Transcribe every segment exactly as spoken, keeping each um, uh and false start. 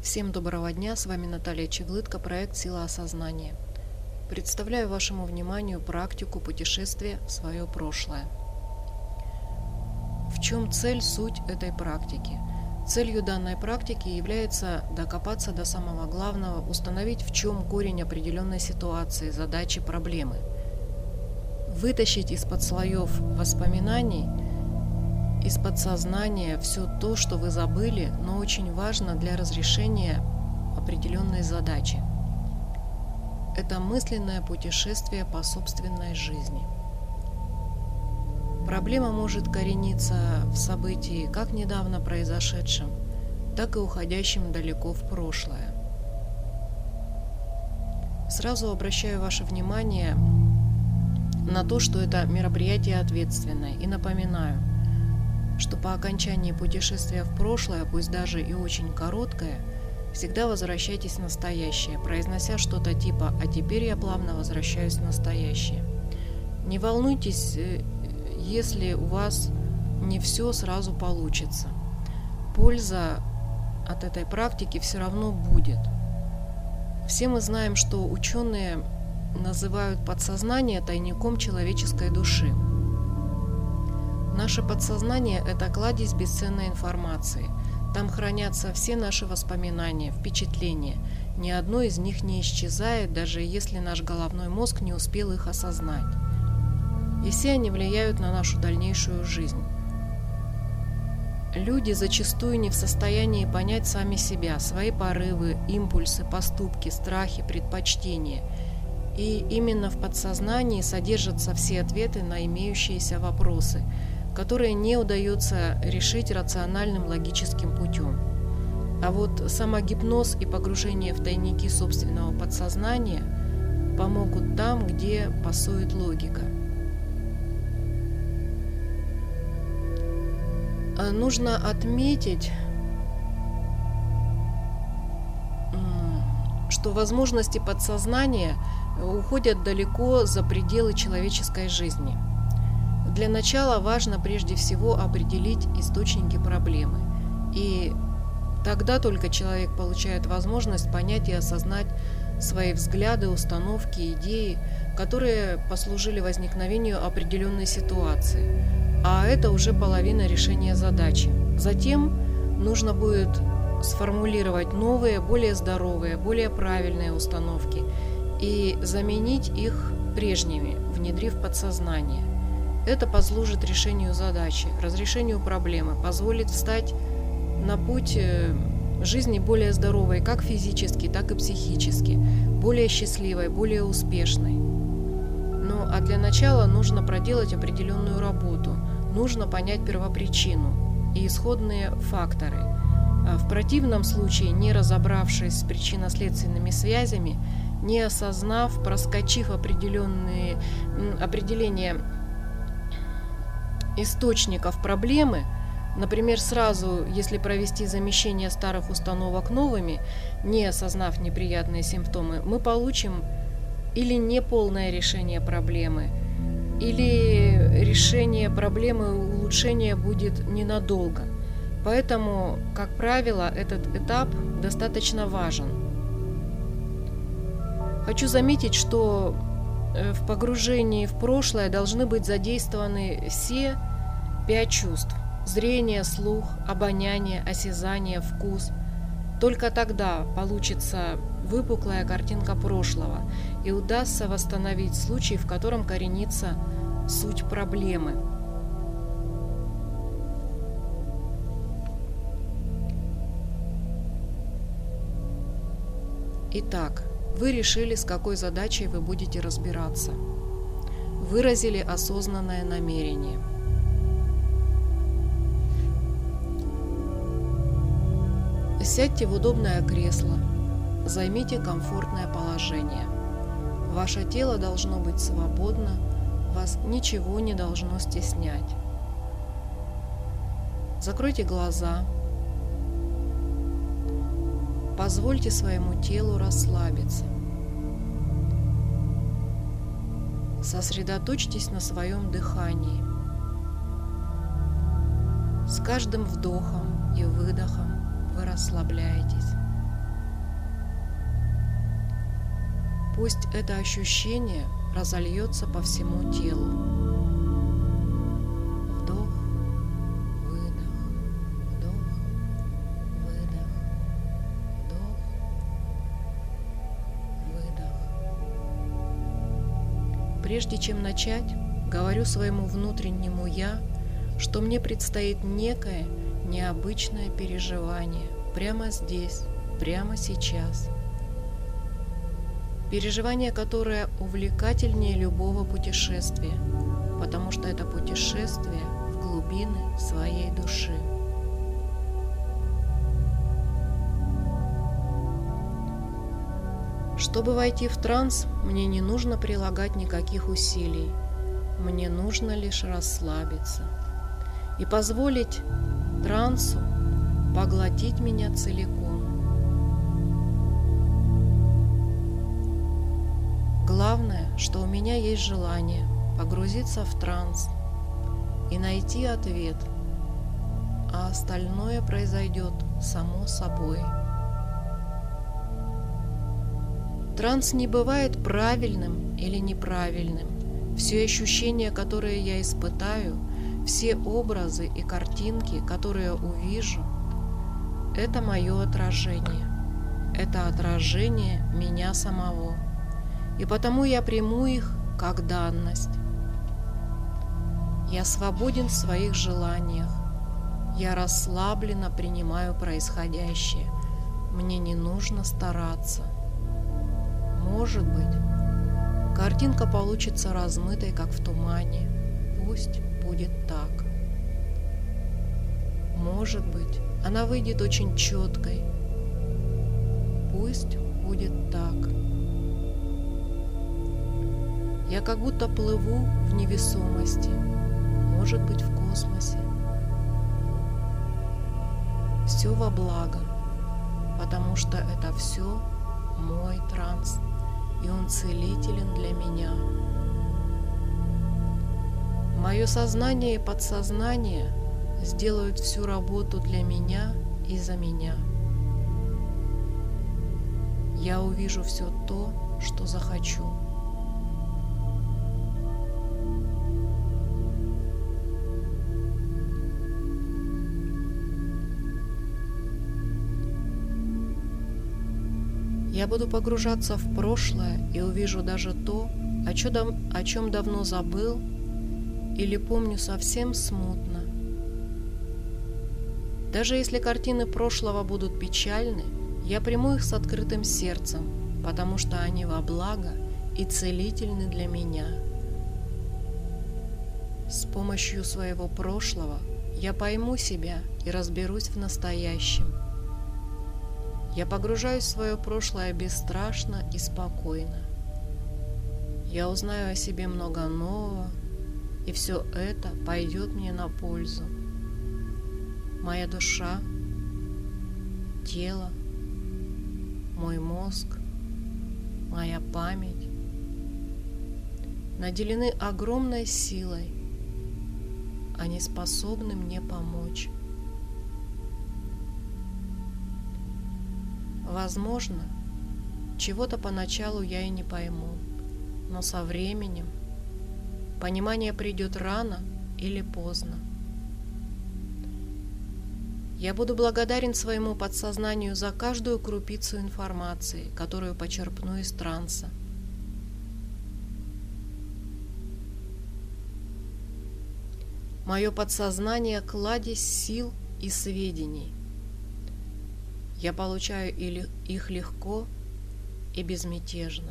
Всем доброго дня, с вами Наталья Чеглытко, проект «Сила осознания». Представляю вашему вниманию практику путешествия в свое прошлое. В чем цель, суть этой практики? Целью данной практики является докопаться до самого главного, установить, в чем корень определенной ситуации, задачи, проблемы. Вытащить из-под слоев воспоминаний, из подсознания все то, что вы забыли, но очень важно для разрешения определенной задачи. Это мысленное путешествие по собственной жизни. Проблема может корениться в событии как недавно произошедшем, так и уходящем далеко в прошлое. Сразу обращаю ваше внимание на то, что это мероприятие ответственное, и напоминаю, что по окончании путешествия в прошлое, пусть даже и очень короткое, всегда возвращайтесь в настоящее, произнося что-то типа «а теперь я плавно возвращаюсь в настоящее». Не волнуйтесь, если у вас не все сразу получится. Польза от этой практики все равно будет. Все мы знаем, что ученые называют подсознание тайником человеческой души. Наше подсознание – это кладезь бесценной информации. Там хранятся все наши воспоминания, впечатления. Ни одно из них не исчезает, даже если наш головной мозг не успел их осознать. И все они влияют на нашу дальнейшую жизнь. Люди зачастую не в состоянии понять сами себя, свои порывы, импульсы, поступки, страхи, предпочтения. И именно в подсознании содержатся все ответы на имеющиеся вопросы, которые не удается решить рациональным логическим путем. А вот самогипноз и погружение в тайники собственного подсознания помогут там, где пасует логика. Нужно отметить, что возможности подсознания уходят далеко за пределы человеческой жизни. Для начала важно прежде всего определить источники проблемы, и тогда только человек получает возможность понять и осознать свои взгляды, установки, идеи, которые послужили возникновению определенной ситуации, а это уже половина решения задачи. Затем нужно будет сформулировать новые, более здоровые, более правильные установки и заменить их прежними, внедрив в подсознание. Это послужит решению задачи, разрешению проблемы, позволит встать на путь жизни более здоровой, как физически, так и психически, более счастливой, более успешной. Ну а для начала нужно проделать определенную работу, нужно понять первопричину и исходные факторы. В противном случае, не разобравшись с причинно-следственными связями, не осознав, проскочив определенные определения источников проблемы, например, сразу, если провести замещение старых установок новыми, не осознав неприятные симптомы, мы получим или неполное решение проблемы, или решение проблемы улучшения будет ненадолго. Поэтому, как правило, этот этап достаточно важен. Хочу заметить, что в погружении в прошлое должны быть задействованы все пять чувств – зрение, слух, обоняние, осязание, вкус. Только тогда получится выпуклая картинка прошлого и удастся восстановить случай, в котором коренится суть проблемы. Итак, вы решили, с какой задачей вы будете разбираться. Выразили осознанное намерение. Сядьте в удобное кресло, займите комфортное положение. Ваше тело должно быть свободно, вас ничего не должно стеснять. Закройте глаза. Позвольте своему телу расслабиться. Сосредоточьтесь на своем дыхании. С каждым вдохом и выдохом вы расслабляетесь. Пусть это ощущение разольется по всему телу. Вдох, выдох, вдох, выдох, вдох, выдох. Прежде чем начать, говорю своему внутреннему «я», что мне предстоит некое необычное переживание прямо здесь, прямо сейчас. Переживание, которое увлекательнее любого путешествия, потому что это путешествие в глубины своей души. Чтобы войти в транс, мне не нужно прилагать никаких усилий. Мне нужно лишь расслабиться и позволить трансу поглотить меня целиком. Главное, что у меня есть желание погрузиться в транс и найти ответ, а остальное произойдет само собой. Транс не бывает правильным или неправильным. Все ощущения, которые я испытаю, все образы и картинки, которые увижу, это мое отражение. Это отражение меня самого. И потому я приму их как данность. Я свободен в своих желаниях. Я расслабленно принимаю происходящее. Мне не нужно стараться. Может быть, картинка получится размытой, как в тумане. Пусть будет так. Может быть, она выйдет очень четкой. Пусть будет так. Я как будто плыву в невесомости, может быть, в космосе. Все во благо, потому что это все мой транс, и он целителен для меня. Мое сознание и подсознание сделают всю работу для меня и за меня. Я увижу все то, что захочу. Я буду погружаться в прошлое и увижу даже то, о чем, о чем давно забыл или помню совсем смутно. Даже если картины прошлого будут печальны, я приму их с открытым сердцем, потому что они во благо и целительны для меня. С помощью своего прошлого я пойму себя и разберусь в настоящем. Я погружаюсь в свое прошлое бесстрашно и спокойно. Я узнаю о себе много нового, и все это пойдет мне на пользу. Моя душа, тело, мой мозг, моя память наделены огромной силой. Они способны мне помочь. Возможно, чего-то поначалу я и не пойму, но со временем понимание придет рано или поздно. Я буду благодарен своему подсознанию за каждую крупицу информации, которую почерпну из транса. Мое подсознание – кладезь сил и сведений. Я получаю их легко и безмятежно.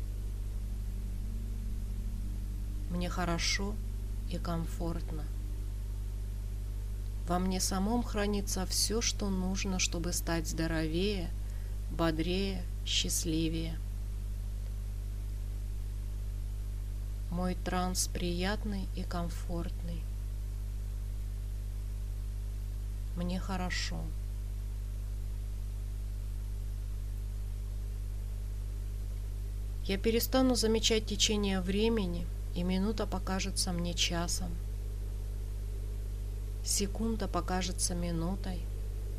Мне хорошо и комфортно. Во мне самом хранится все, что нужно, чтобы стать здоровее, бодрее, счастливее. Мой транс приятный и комфортный. Мне хорошо. Я перестану замечать течение времени, и минута покажется мне часом. Секунда покажется минутой.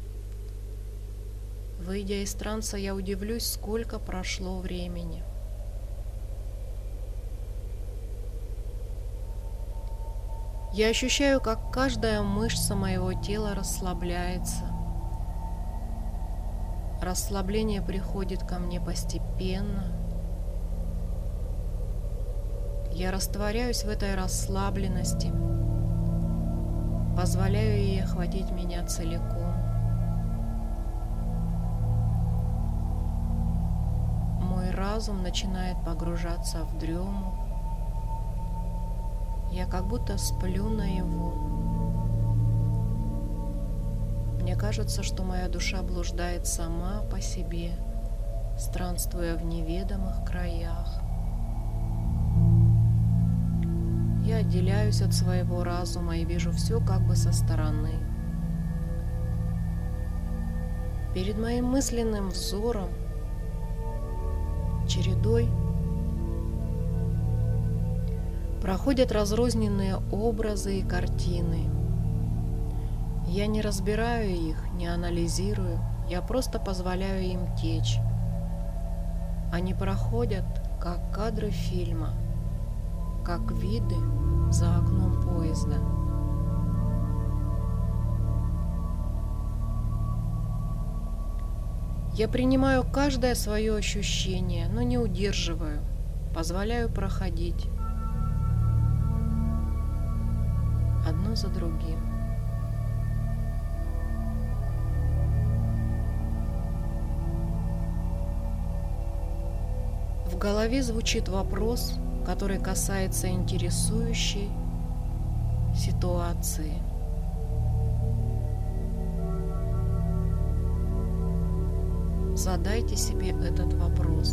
Выйдя из транса, я удивлюсь, сколько прошло времени. Я ощущаю, как каждая мышца моего тела расслабляется. Расслабление приходит ко мне постепенно. Я растворяюсь в этой расслабленности, позволяю ей охватить меня целиком. Мой разум начинает погружаться в дрему. Я как будто сплю наяву. Мне кажется, что моя душа блуждает сама по себе, странствуя в неведомых краях. Я отделяюсь от своего разума и вижу все как бы со стороны. Перед моим мысленным взором чередой проходят разрозненные образы и картины. Я не разбираю их, не анализирую, я просто позволяю им течь. Они проходят, как кадры фильма, как виды за окном поезда. Я принимаю каждое свое ощущение, но не удерживаю, позволяю проходить одно за другим. В голове звучит вопрос, который касается интересующей ситуации. Задайте себе этот вопрос.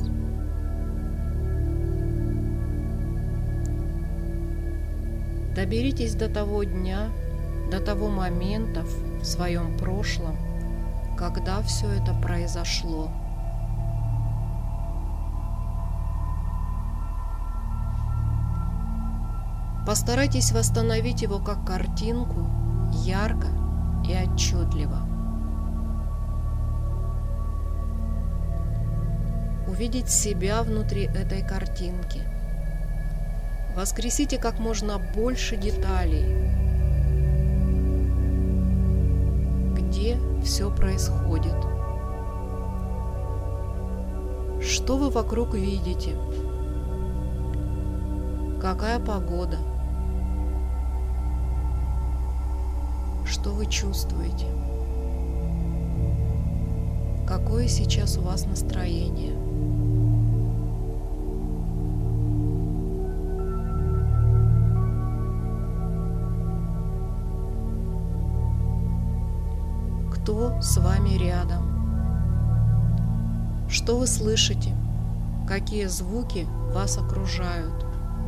Доберитесь до того дня, до того момента в своем прошлом, когда все это произошло. Постарайтесь восстановить его как картинку, ярко и отчетливо. Увидеть себя внутри этой картинки. Воскресите как можно больше деталей, где все происходит. Что вы вокруг видите? Какая погода? Что вы чувствуете? Какое сейчас у вас настроение? Кто с вами рядом? Что вы слышите? Какие звуки вас окружают?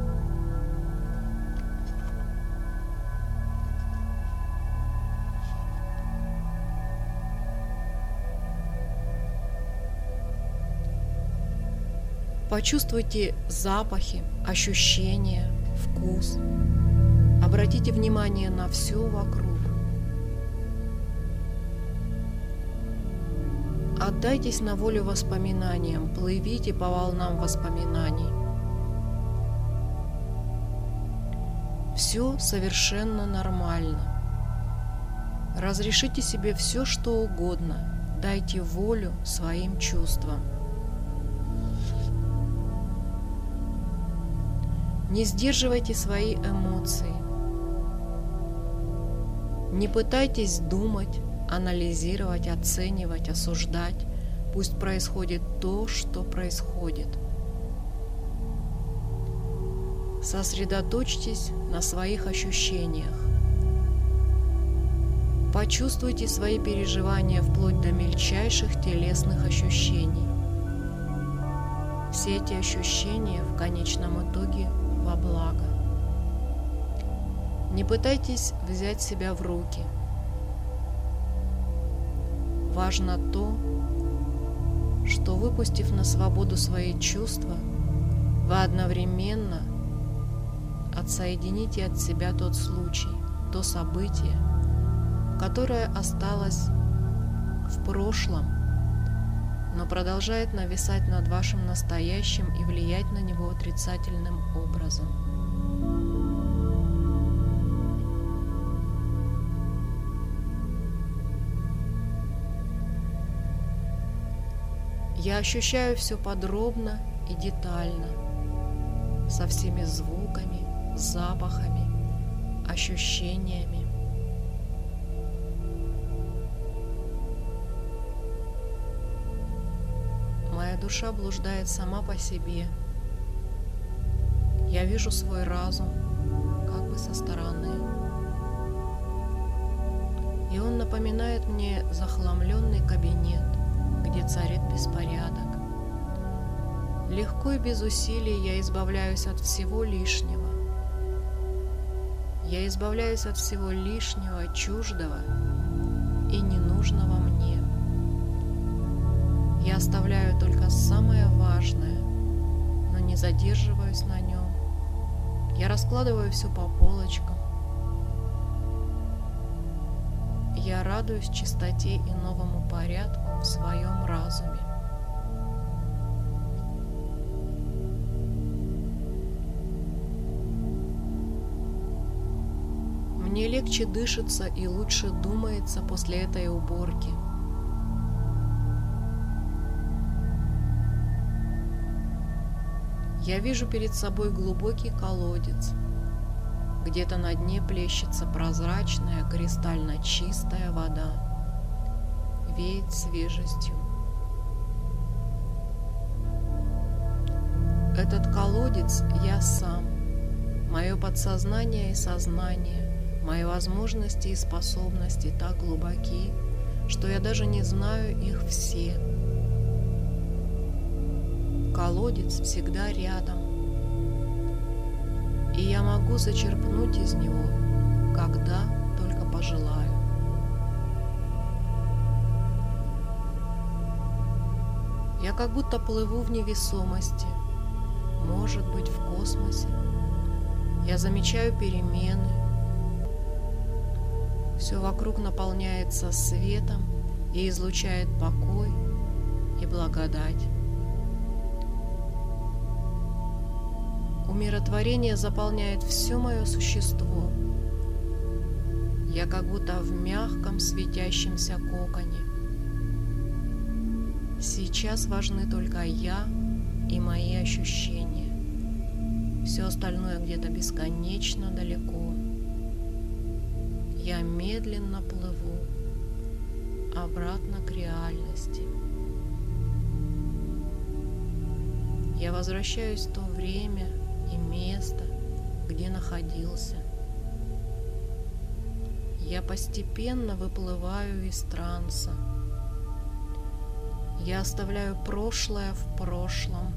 Почувствуйте запахи, ощущения, вкус. Обратите внимание на все вокруг. Отдайтесь на волю воспоминаниям, плывите по волнам воспоминаний. Все совершенно нормально. Разрешите себе все, что угодно. Дайте волю своим чувствам. Не сдерживайте свои эмоции. Не пытайтесь думать, анализировать, оценивать, осуждать. Пусть происходит то, что происходит. Сосредоточьтесь на своих ощущениях. Почувствуйте свои переживания вплоть до мельчайших телесных ощущений. Все эти ощущения в конечном итоге во благо. Не пытайтесь взять себя в руки. Важно то, что, выпустив на свободу свои чувства, вы одновременно отсоедините от себя тот случай, то событие, которое осталось в прошлом, но продолжает нависать над вашим настоящим и влиять на него отрицательным образом. Я ощущаю все подробно и детально, со всеми звуками, запахами, ощущениями. Моя душа блуждает сама по себе. Я вижу свой разум как бы со стороны. И он напоминает мне захламленный кабинет, где царит беспорядок. Легко и без усилий я избавляюсь от всего лишнего. Я избавляюсь от всего лишнего, чуждого и ненужного мне. Я оставляю только самое важное, но не задерживаюсь на нем. Я раскладываю все по полочкам. Я радуюсь чистоте и новому порядку в своем разуме. Мне легче дышится и лучше думается после этой уборки. Я вижу перед собой глубокий колодец. Где-то на дне плещется прозрачная, кристально чистая вода. Веет свежестью. Этот колодец я сам. Мое подсознание и сознание, мои возможности и способности так глубоки, что я даже не знаю их все. Колодец всегда рядом, и я могу зачерпнуть из него, когда только пожелаю. Я как будто плыву в невесомости, может быть, в космосе. Я замечаю перемены. Все вокруг наполняется светом и излучает покой и благодать. Умиротворение заполняет все мое существо. Я как будто в мягком светящемся коконе. Сейчас важны только я и мои ощущения. Все остальное где-то бесконечно далеко. Я медленно плыву обратно к реальности. Я возвращаюсь в то время и место, где находился. Я постепенно выплываю из транса. Я оставляю прошлое в прошлом.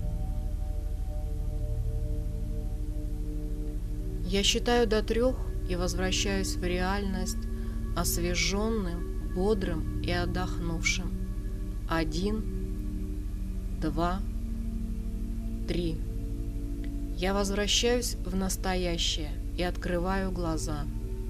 Я считаю до трех и возвращаюсь в реальность освеженным, бодрым и отдохнувшим. Один, два, три. Я возвращаюсь в настоящее и открываю глаза.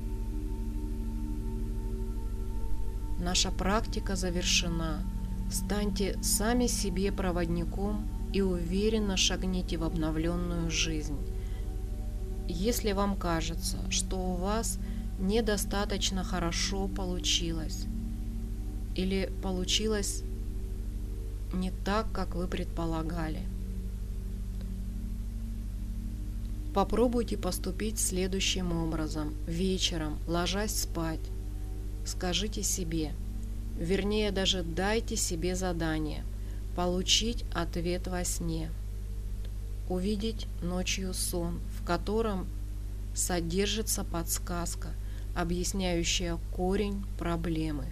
Наша практика завершена. Станьте сами себе проводником и уверенно шагните в обновленную жизнь. Если вам кажется, что у вас недостаточно хорошо получилось, или получилось не так, как вы предполагали, попробуйте поступить следующим образом. Вечером, ложась спать, скажите себе, вернее, даже дайте себе задание получить ответ во сне, увидеть ночью сон, в котором содержится подсказка, объясняющая корень проблемы.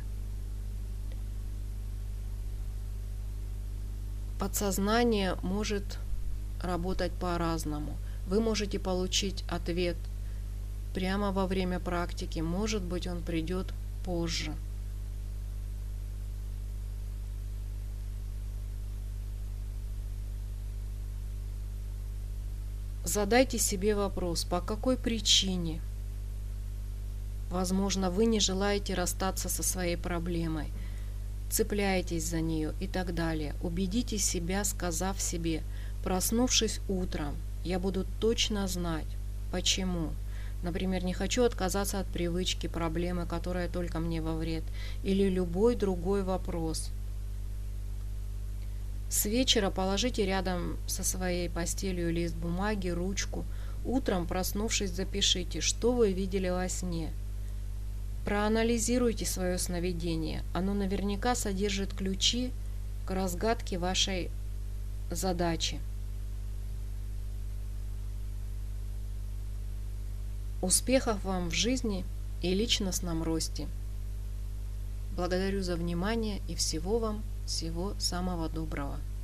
Подсознание может работать по-разному. Вы можете получить ответ прямо во время практики, может быть, он придет позже. Задайте себе вопрос, по какой причине, возможно, вы не желаете расстаться со своей проблемой, цепляетесь за нее и так далее. Убедите себя, сказав себе, проснувшись утром, я буду точно знать, почему. Например, не хочу отказаться от привычки, проблемы, которая только мне во вред, или любой другой вопрос. С вечера положите рядом со своей постелью лист бумаги, ручку. Утром, проснувшись, запишите, что вы видели во сне. Проанализируйте свое сновидение. Оно наверняка содержит ключи к разгадке вашей задачи. Успехов вам в жизни и личностном росте. Благодарю за внимание и всего вам, всего самого доброго.